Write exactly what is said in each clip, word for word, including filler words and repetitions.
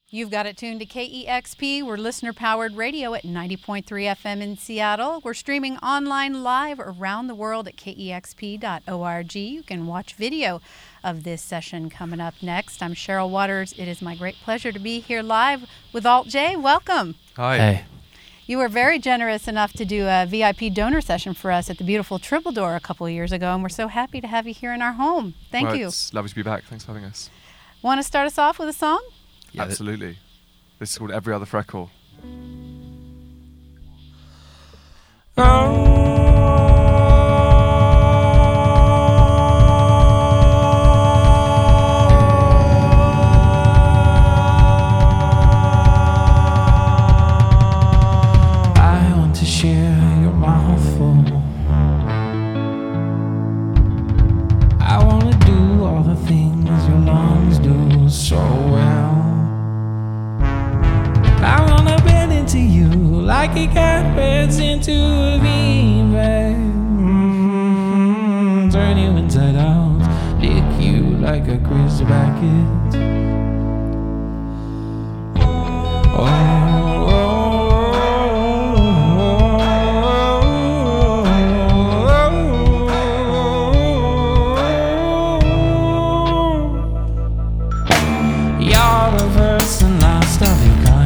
You've got it tuned to K E X P. We're listener-powered radio at ninety point three F M in Seattle. We're streaming online live around the world at K E X P dot org. You can watch video of this session coming up next. I'm Cheryl Waters. It is my great pleasure to be here live with Alt J. Welcome. Hi. Hey. You were very generous enough to do a V I P donor session for us at the beautiful Triple Door a couple of years ago, and we're so happy to have you here in our home. Thank well, you. It's lovely to be back. Thanks for having us. Want to start us off with a song? Yeah, Absolutely. This is called Every Other Freckle. Oh. I want to share your mouthful. I want to do all the things your lungs do so well. I wanna bend into you like a cat bends into a beanbag. Mm-hmm. Turn you inside out, lick you like a grease bucket. Oh, oh, oh, oh. You're the first and last of your kind.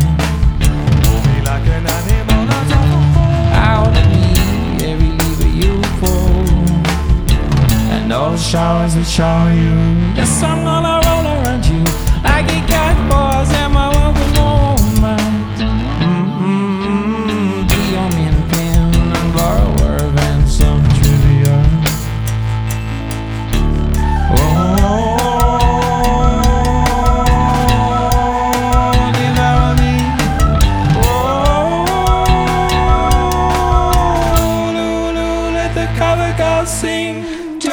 Those showers that shower you. Yes, I'm gonna roll around you like a cat boys and my welcome moment. Mm-hmm. Be your min pin and borrow a word and some trivia. Oh, devour me. Oh, Lulu, let the cover girls sing.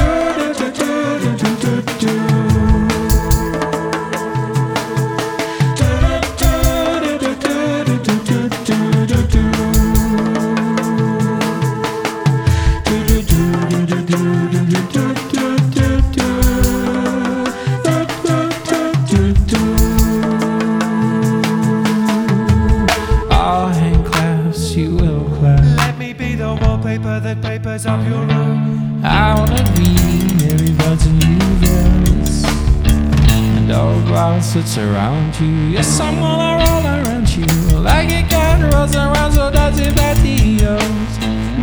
I'll hang claps, you will clap. Let me be the wallpaper that papers up your room. I wanna be every button you press and all the clouds that surround you. Yes, I'm gonna roll around you like a cat rolls around, so does it patios.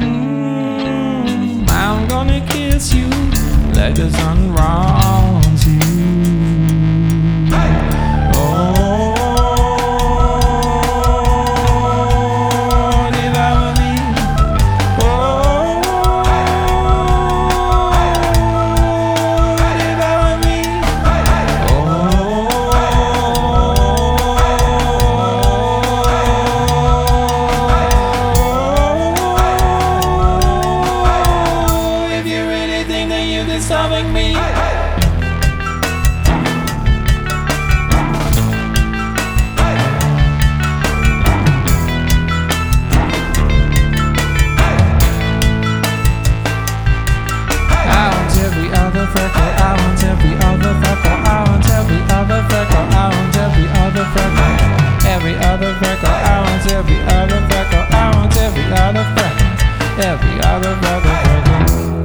Mm, I'm gonna kiss you like the sun rounds you. Stopping me. Every other freckle, I want every other freckle, I want every other freckle, every other freckle, freckle.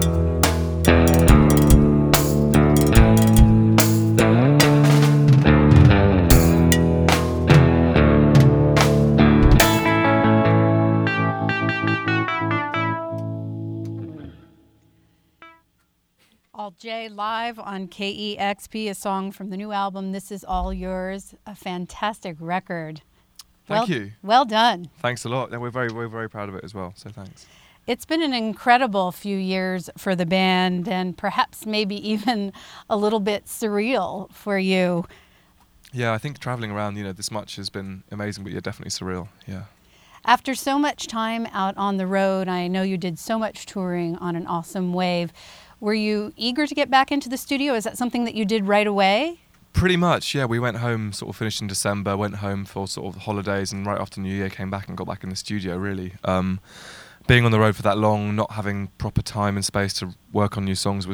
Alt J live on K E X P, a song from the new album, This Is All Yours, a fantastic record. Thank well, you. Well done. Thanks a lot. And we're very, we're very proud of it as well, so thanks. It's been an incredible few years for the band and perhaps maybe even a little bit surreal for you. Yeah, I think traveling around, you know, this much has been amazing, but yeah, definitely surreal, yeah. After so much time out on the road, I know you did so much touring on An Awesome Wave. Were you eager to get back into the studio? Is that something that you did right away? Pretty much, yeah. We went home, sort of finished in December, went home for sort of holidays, and right after New Year came back and got back in the studio, really. Um, being on the road for that long, not having proper time and space to work on new songs was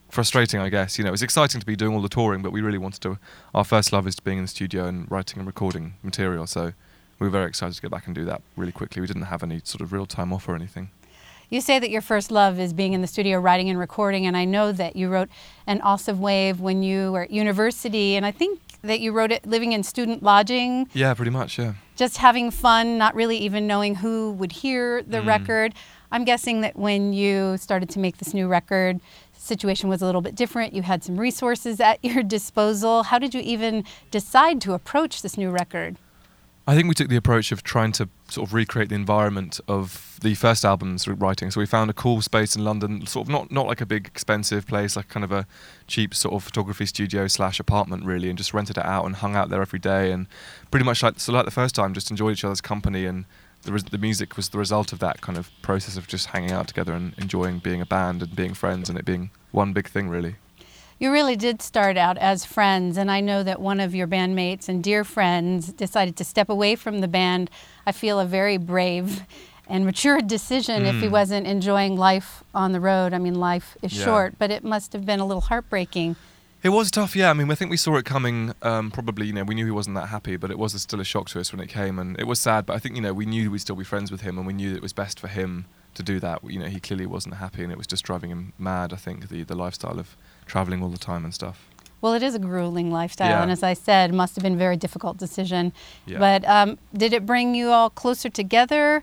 frustrating, I guess. You know, it was exciting to be doing all the touring, but we really wanted to. Our first love is being in the studio and writing and recording material. So we were very excited to get back and do that really quickly. We didn't have any sort of real time off or anything. You say that your first love is being in the studio writing and recording, and I know that you wrote An Awesome Wave when you were at university, and I think that you wrote it living in student lodging. Yeah, pretty much, yeah. Just having fun, not really even knowing who would hear the Mm. record. I'm guessing that when you started to make this new record, the situation was a little bit different. You had some resources at your disposal. How did you even decide to approach this new record? I think we took the approach of trying to sort of recreate the environment of the first album's writing. So we found a cool space in London, sort of not, not like a big expensive place, like kind of a cheap sort of photography studio slash apartment really, and just rented it out and hung out there every day, and pretty much like so like the first time, just enjoyed each other's company, and the, res- the music was the result of that kind of process of just hanging out together and enjoying being a band and being friends and it being one big thing really. You really did start out as friends, and I know that one of your bandmates and dear friends decided to step away from the band. I feel a very brave and mature decision mm. if he wasn't enjoying life on the road. I mean, life is yeah. short, but it must have been a little heartbreaking. It was tough, yeah. I mean, I think we saw it coming, um, probably, you know, we knew he wasn't that happy, but it was a, still a shock to us when it came, and it was sad, but I think, you know, we knew we'd still be friends with him, and we knew that it was best for him to do that. You know, he clearly wasn't happy, and it was just driving him mad, I think, the, the lifestyle of traveling all the time and stuff. Well, it is a grueling lifestyle, yeah. and as I said, must have been a very difficult decision. Yeah. But um, did it bring you all closer together?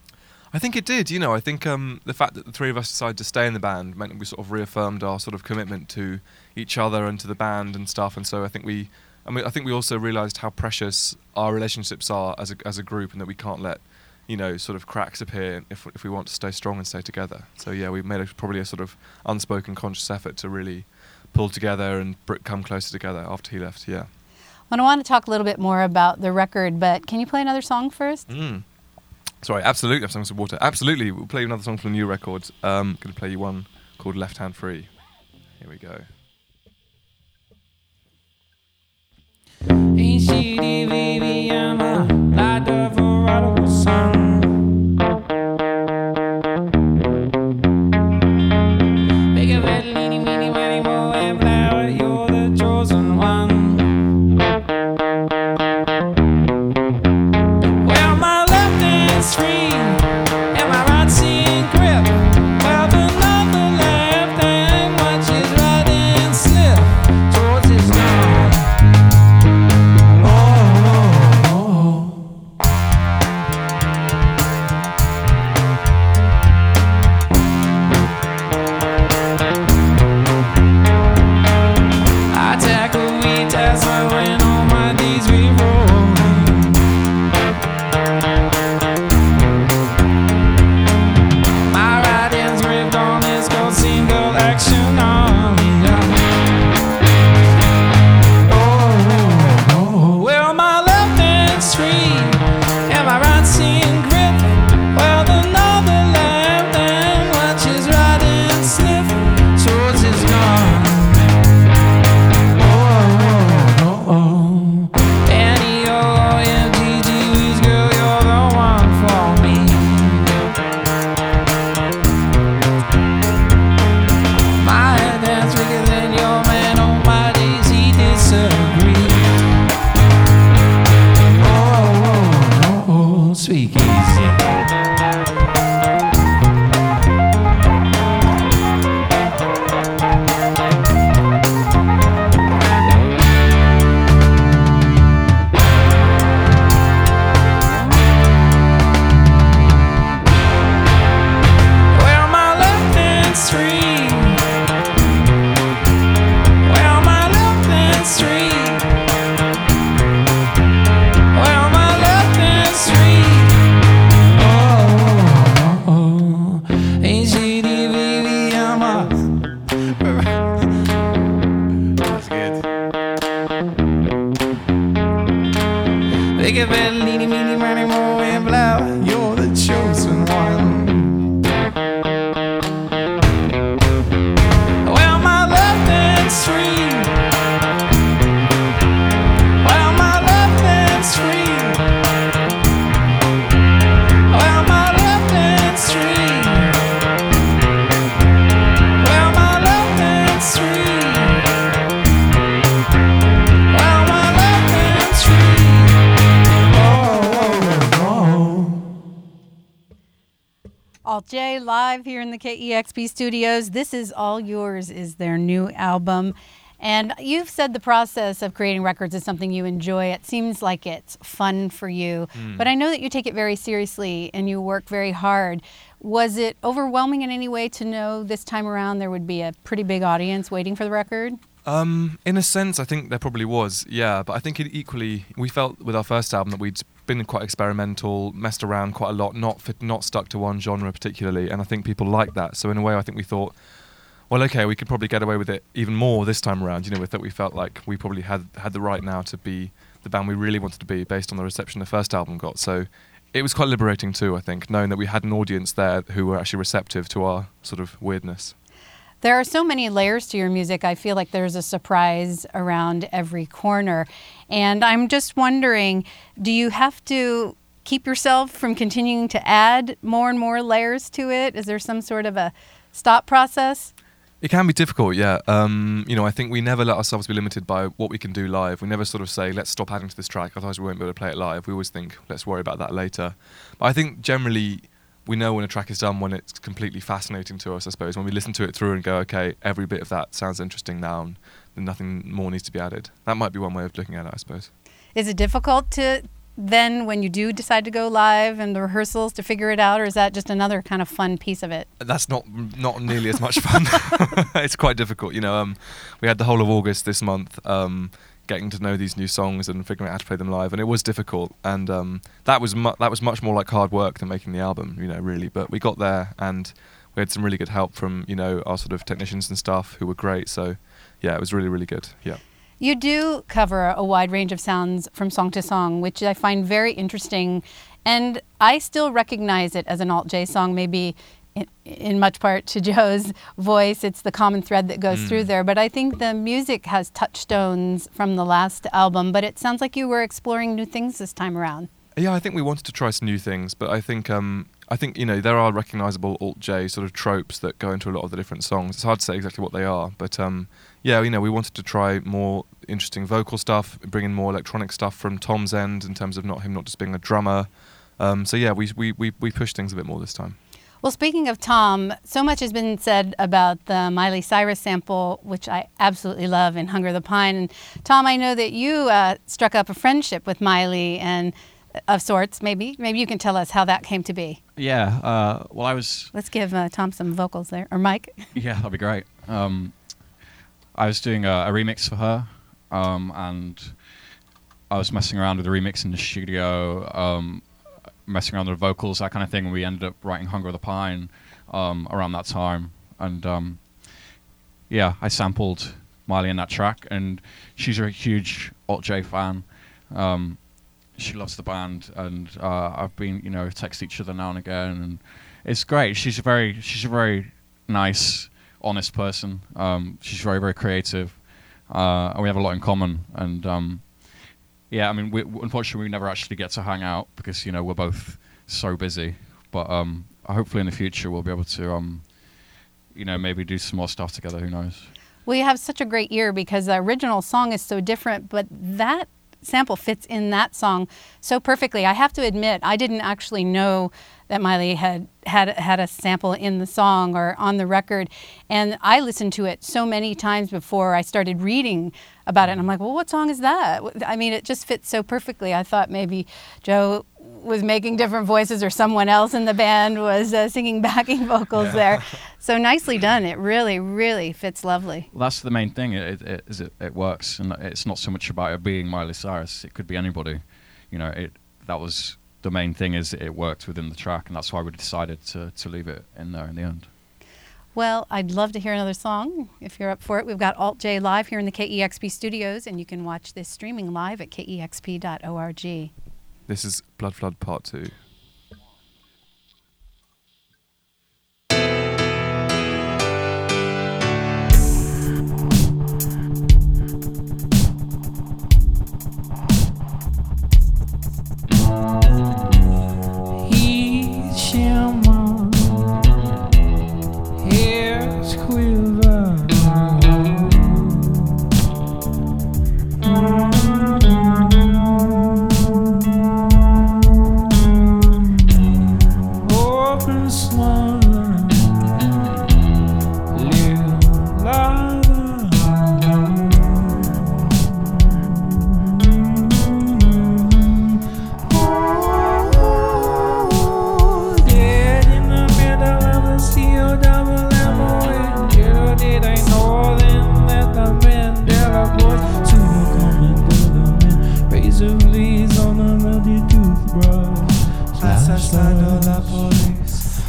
I think it did, you know, I think um, the fact that the three of us decided to stay in the band meant we sort of reaffirmed our sort of commitment to each other and to the band and stuff, and so I think we, I mean, I think we also realised how precious our relationships are as a, as a group, and that we can't let, you know, sort of cracks appear if if we want to stay strong and stay together. So yeah, we made a, probably a sort of unspoken conscious effort to really pull together and br- come closer together after he left, yeah. Well, I want to talk a little bit more about the record, but can you play another song first? Mm. Sorry, absolutely, I've sung some water. Absolutely, we'll play another song from the new record. Um, going to play you one called Left Hand Free. Here we go. Ain't shady, baby, I'm a light of a radical sun. Make a bed, leany, meeny, miny, mo, and flower, you're the chosen one. Well, my left hand's free, and my right seeing grip. Well, another left hand watches right and slip towards his dawn. Big event, leany, meeny, miny, mo, and flower, you're the chosen one. Well, my left hand's free. Well, my left hand's free. Well, my left hand's free. Well, my left hand's free. Alt J live here in the K E X P studios. This Is All Yours is their new album. And you've said the process of creating records is something you enjoy. It seems like it's fun for you. Mm. But I know that you take it very seriously and you work very hard. Was it overwhelming in any way to know this time around there would be a pretty big audience waiting for the record? Um, in a sense, I think there probably was, yeah. But I think it equally, we felt with our first album that we'd been quite experimental, messed around quite a lot, not fit, not stuck to one genre particularly. And I think people liked that. So in a way, I think we thought, well, okay, we could probably get away with it even more this time around. You know, with that we felt like we probably had had the right now to be the band we really wanted to be based on the reception the first album got. So it was quite liberating too, I think, knowing that we had an audience there who were actually receptive to our sort of weirdness. There are so many layers to your music. I feel like there's a surprise around every corner. And I'm just wondering, do you have to keep yourself from continuing to add more and more layers to it? Is there some sort of a stop process? It can be difficult, yeah. Um, you know, I think we never let ourselves be limited by what we can do live. We never sort of say, let's stop adding to this track, otherwise we won't be able to play it live. We always think, let's worry about that later. But I think generally we know when a track is done when it's completely fascinating to us, I suppose. When we listen to it through and go, okay, every bit of that sounds interesting now, and then nothing more needs to be added. That might be one way of looking at it, I suppose. Is it difficult to then, when you do decide to go live and the rehearsals, to figure it out, or is that just another kind of fun piece of it? That's not not nearly as much fun. It's quite difficult. You know, um, we had the whole of August this month um, getting to know these new songs and figuring out how to play them live, and it was difficult. And um, that was mu- that was much more like hard work than making the album, you know, really. But we got there, and we had some really good help from, you know, our sort of technicians and stuff who were great. So, yeah, it was really, really good. Yeah. You do cover a wide range of sounds from song to song, which I find very interesting. And I still recognize it as an Alt J song, maybe in, in much part to Joe's voice. It's the common thread that goes mm. through there. But I think the music has touchstones from the last album. But it sounds like you were exploring new things this time around. Yeah, I think we wanted to try some new things. But I think, um, I think you know, there are recognizable Alt J sort of tropes that go into a lot of the different songs. It's hard to say exactly what they are. But um, yeah, you know, we wanted to try more interesting vocal stuff, bring in more electronic stuff from Tom's end in terms of not him not just being a drummer. Um, so yeah, we, we we we pushed things a bit more this time. Well, speaking of Tom, so much has been said about the Miley Cyrus sample, which I absolutely love in Hunger the Pine. And Tom, I know that you uh, struck up a friendship with Miley and of sorts. Maybe maybe you can tell us how that came to be. Yeah. Uh, well, I was. Let's give uh, Tom some vocals there, or Mike. Yeah, that'd be great. Um, I was doing a, a remix for her. Um, and I was messing around with the remix in the studio, um, messing around with the vocals, that kind of thing. And we ended up writing Hunger of the Pine um, around that time. And um, yeah, I sampled Miley in that track. And she's a huge Alt J fan. Um, she loves the band. And uh, I've been, you know, text each other now and again. And it's great. She's a very, she's a very nice, honest person. Um, she's very, very creative. Uh, and we have a lot in common, and um, yeah, I mean, we, unfortunately, we never actually get to hang out because, you know, we're both so busy. But um, hopefully, in the future, we'll be able to, um, you know, maybe do some more stuff together. Who knows? We have such a great year because the original song is so different, but that sample fits in that song so perfectly. I have to admit, I didn't actually know that Miley had had had a sample in the song or on the record, and I listened to it so many times before I started reading about it, and I'm like, well, what song is that? I mean, it just fits so perfectly. I thought maybe Joe was making different voices or someone else in the band was uh, singing backing vocals yeah. there. So nicely done. It really, really fits lovely. Well, that's the main thing. It, it, is it, it works, and it's not so much about it being Miley Cyrus. It could be anybody. You know, it that was the main thing, is it worked within the track, and that's why we decided to to leave it in there in the end. Well, I'd love to hear another song if you're up for it. We've got Alt J live here in the K E X P studios, and you can watch this streaming live at K E X P dot org. This is Blood Flood Part two. Smile. toothbrush. Asesino la police.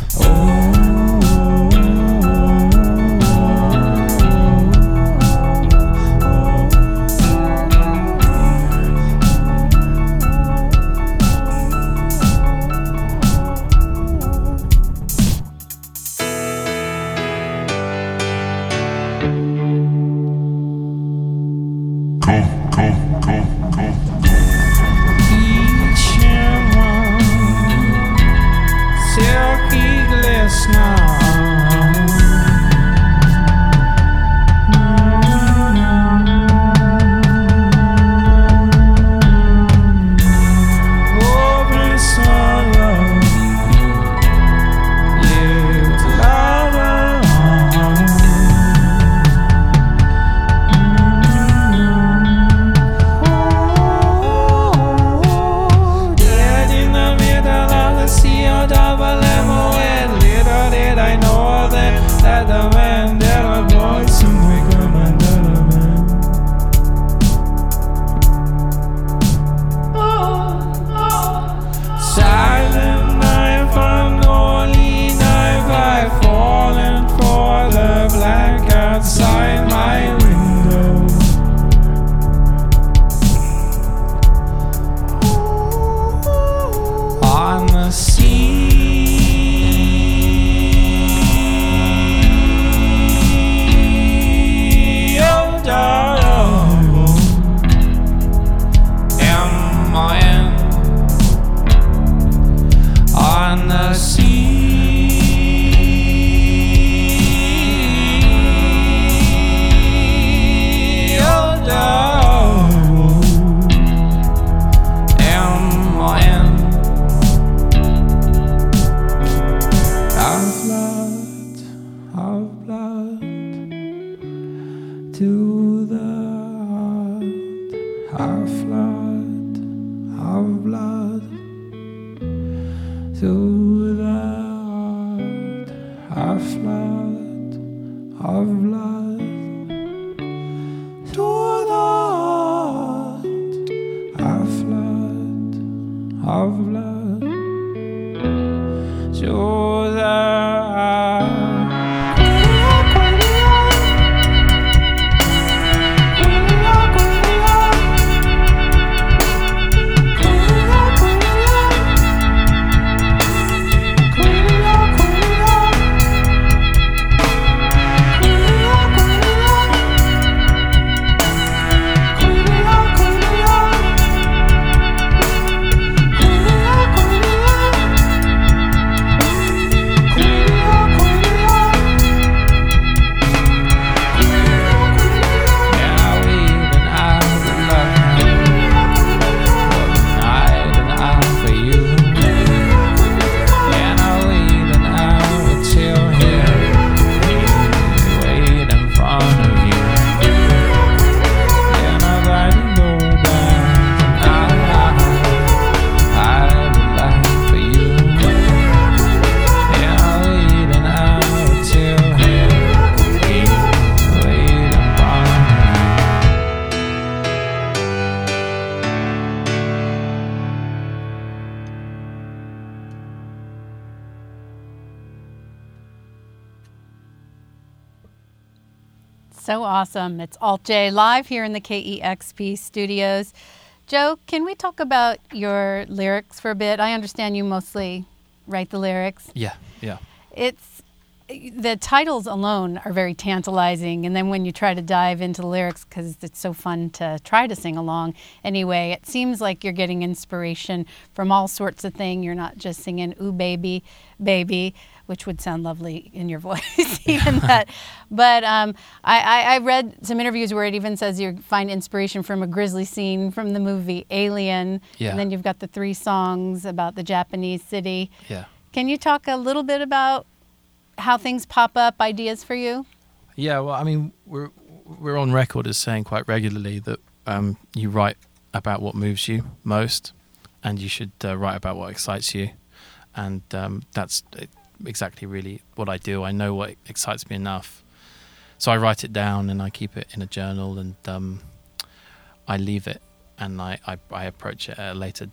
So awesome. It's Alt J live here in the K E X P studios. Joe, can we talk about your lyrics for a bit? I understand you mostly write the lyrics. Yeah, yeah. It's the titles alone are very tantalizing, and then when you try to dive into the lyrics, because it's so fun to try to sing along anyway, it seems like you're getting inspiration from all sorts of things. You're not just singing "Ooh baby, baby," which would sound lovely in your voice, even that. But um, I, I, I read some interviews where it even says you find inspiration from a grisly scene from the movie Alien, Yeah. and then you've got the three songs about the Japanese city. Yeah. Can you talk a little bit about how things pop up, ideas for you? Yeah, well, I mean, we're we're on record as saying quite regularly that um, you write about what moves you most, and you should uh, write about what excites you, and um, that's exactly really what I do. I know what excites me enough, so I write it down and I keep it in a journal, and um, I leave it, and I, I I approach it at a later date,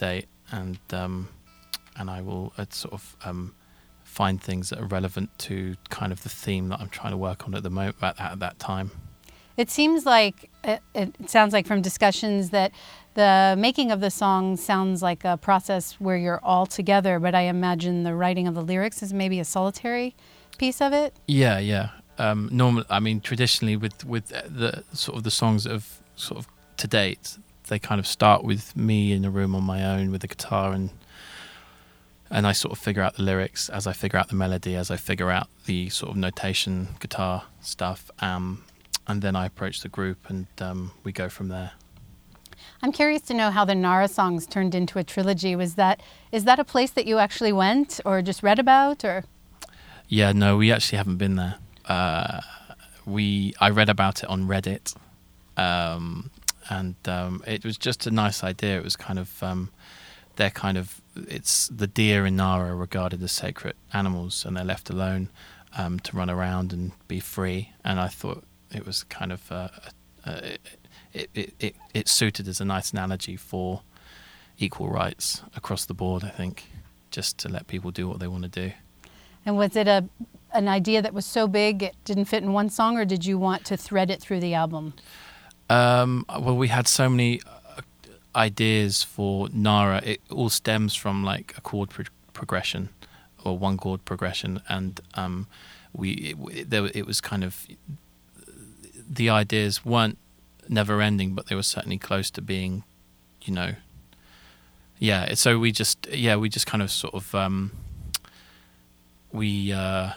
and um, and I will uh, sort of um, find things that are relevant to kind of the theme that I'm trying to work on at the moment at, at that time. It seems like, it, it sounds like from discussions that the making of the song sounds like a process where you're all together, but I imagine the writing of the lyrics is maybe a solitary piece of it? Yeah, yeah. Um, normal. I mean, traditionally with, with the sort of the songs that have sort of to date, they kind of start with me in a room on my own with the guitar, and and I sort of figure out the lyrics as I figure out the melody, as I figure out the sort of notation guitar stuff, um, and then I approach the group and um, we go from there. I'm curious to know how the Nara songs turned into a trilogy. Was that is that a place that you actually went or just read about, or? Yeah, no, we actually haven't been there. Uh, we I read about it on Reddit, um, and um, it was just a nice idea. It was kind of um, they're kind of it's the deer in Nara are regarded as sacred animals, and they're left alone um, to run around and be free. And I thought it was kind of uh, uh, it, it it it suited as a nice analogy for equal rights across the board. I think just to let people do what they want to do. And was it a an idea that was so big it didn't fit in one song, or did you want to thread it through the album? Um, well, we had so many uh, ideas for Nara. It all stems from like a chord pro- progression or one chord progression, and um, we it, it, there, it was kind of the ideas weren't never ending, but they were certainly close to being, you know, yeah. So we just yeah we just kind of sort of um, we. Uh,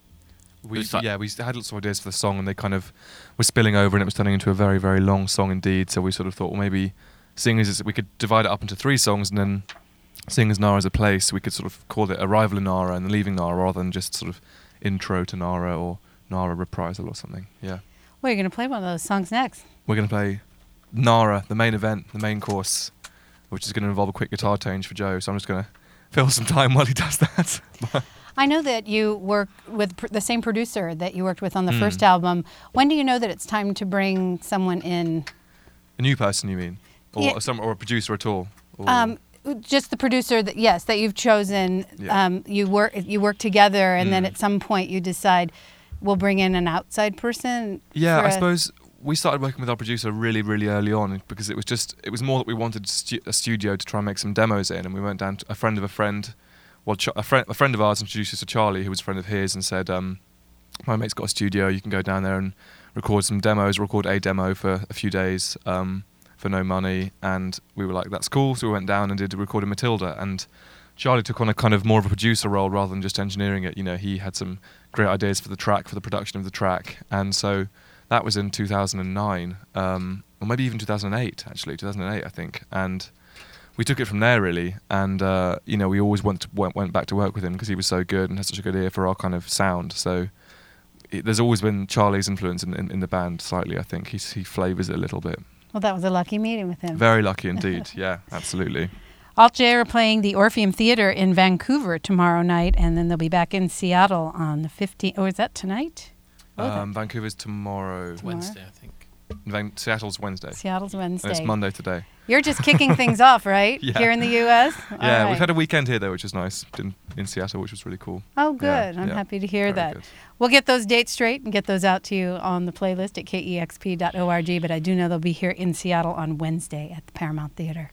We, like, yeah, we had lots of ideas for the song, and they kind of were spilling over, and it was turning into a very, very long song indeed. So we sort of thought, well, maybe seeing as we could divide it up into three songs, and then seeing as Nara is a place, we could sort of call it Arrival in Nara and Leaving Nara, rather than just sort of Intro to Nara or Nara Reprisal or something. Yeah. Well, you're going to play one of those songs next. We're going to play Nara, the main event, the main course, which is going to involve a quick guitar change for Joe. So I'm just going to fill some time while he does that. I know that you work with pr- the same producer that you worked with on the Mm. first album. When do you know that it's time to bring someone in? A new person, you mean? Or, Yeah. some, or a producer at all? Or Um, just the producer that yes that you've chosen. Yeah. Um, you work you work together, and then Mm. at some point you decide we'll bring in an outside person. Yeah, for I a- suppose we started working with our producer really, really early on, because it was just it was more that we wanted stu- a studio to try and make some demos in, and we went down to a friend of a friend. Well, Ch- a, friend, a friend of ours introduced us to Charlie, who was a friend of his, and said, um, my mate's got a studio, you can go down there and record some demos, record a demo for a few days um, for no money. And we were like, that's cool. So we went down and did a record in Matilda. And Charlie took on a kind of more of a producer role rather than just engineering it. You know, he had some great ideas for the track, for the production of the track. And so that was in two thousand nine, um, or maybe even two thousand eight, actually, two thousand eight, I think. And we took it from there, really, and uh, you know, we always went to, went, went back to work with him because he was so good and had such a good ear for our kind of sound. So it, there's always been Charlie's influence in, in, in the band slightly. I think He's, he flavours it a little bit. Well, that was a lucky meeting with him. Very lucky indeed. Yeah, absolutely. Alt J are playing the Orpheum Theatre in Vancouver tomorrow night, and then they'll be back in Seattle on the fifteenth. Oh, is that tonight? Oh, Um, Vancouver's tomorrow. Tomorrow. Wednesday, I think. Van- Seattle's Wednesday. Seattle's Wednesday. And it's Monday today. You're just kicking things off, right? Yeah. Here in the U S? All Yeah, right. we've had a weekend here though, which was nice in, in Seattle, which was really cool. Oh, good. Yeah, I'm yeah. happy to hear Very that. good. We'll get those dates straight and get those out to you on the playlist at K E X P dot org, but I do know they'll be here in Seattle on Wednesday at the Paramount Theater.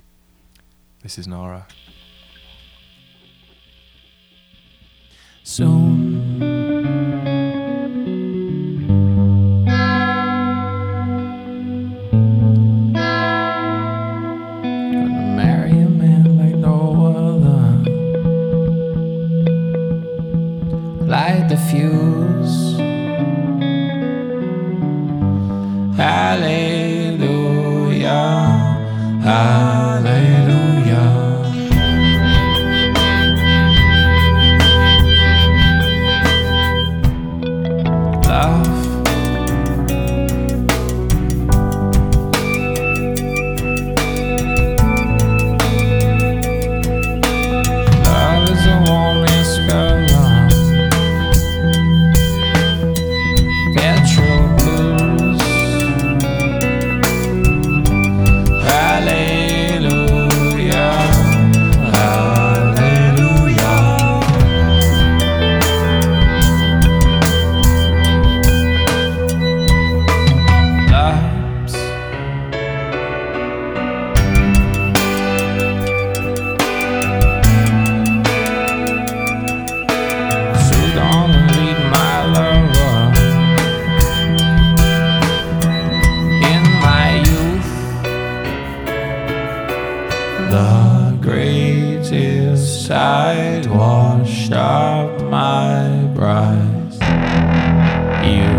This is Nara. Soon gonna marry a man like no other. Light the fuse. Hallelujah, hallelujah. Love, love is a warm spell. Tears tide wash up my breast. You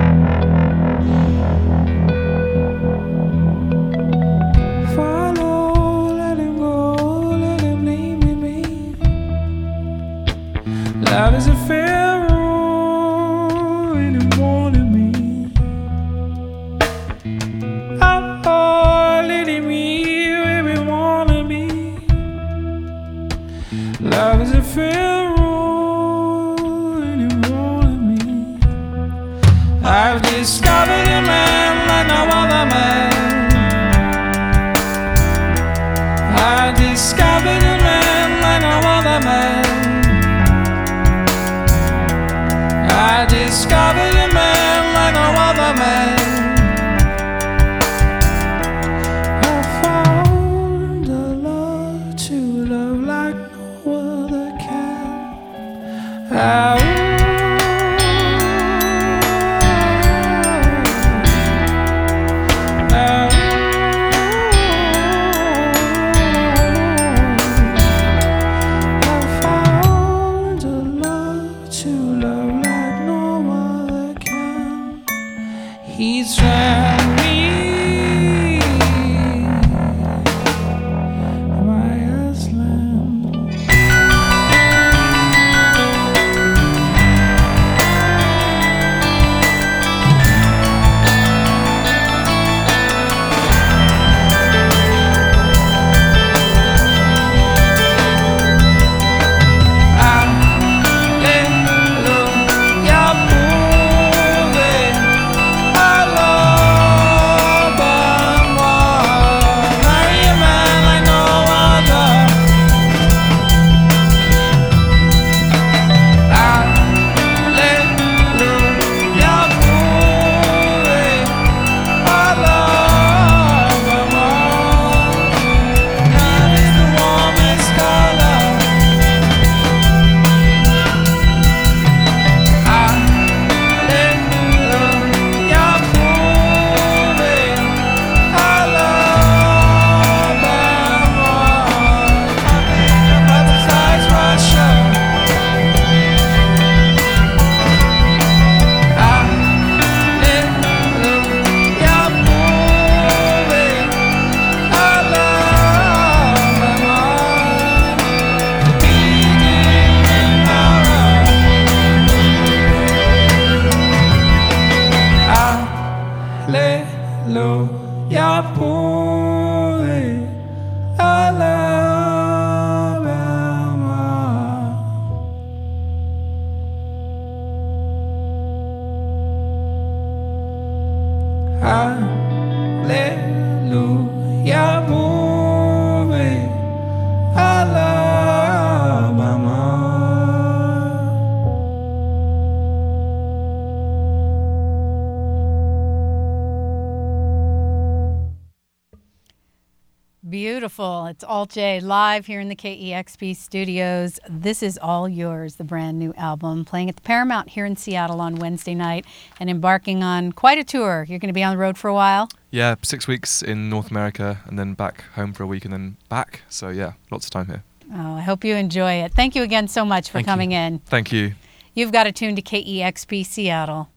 follow, let him go, let him leave with me. Love is a pharaoh in the morning me. I'm all letting me where we wanna be. Love is a pharaoh in the morning me. I've discovered a man like no other man. I discovered a man like no other man. I discovered a man like no other man. I found a love to love like no other can. I He's found me, my Aslan. Hallelujah, pure Alabama. Hallelujah, pure Alabama. Beautiful. It's Alt J live here in the K E X P studios. This is All Yours, the brand new album, playing at the Paramount here in Seattle on Wednesday night and embarking on quite a tour. You're going to be on the road for a while? Yeah, six weeks in North America and then back home for a week and then back. So yeah, lots of time here. Oh, I hope you enjoy it. Thank you again so much for Thank coming you. in. Thank you. You've got to tune to K E X P Seattle.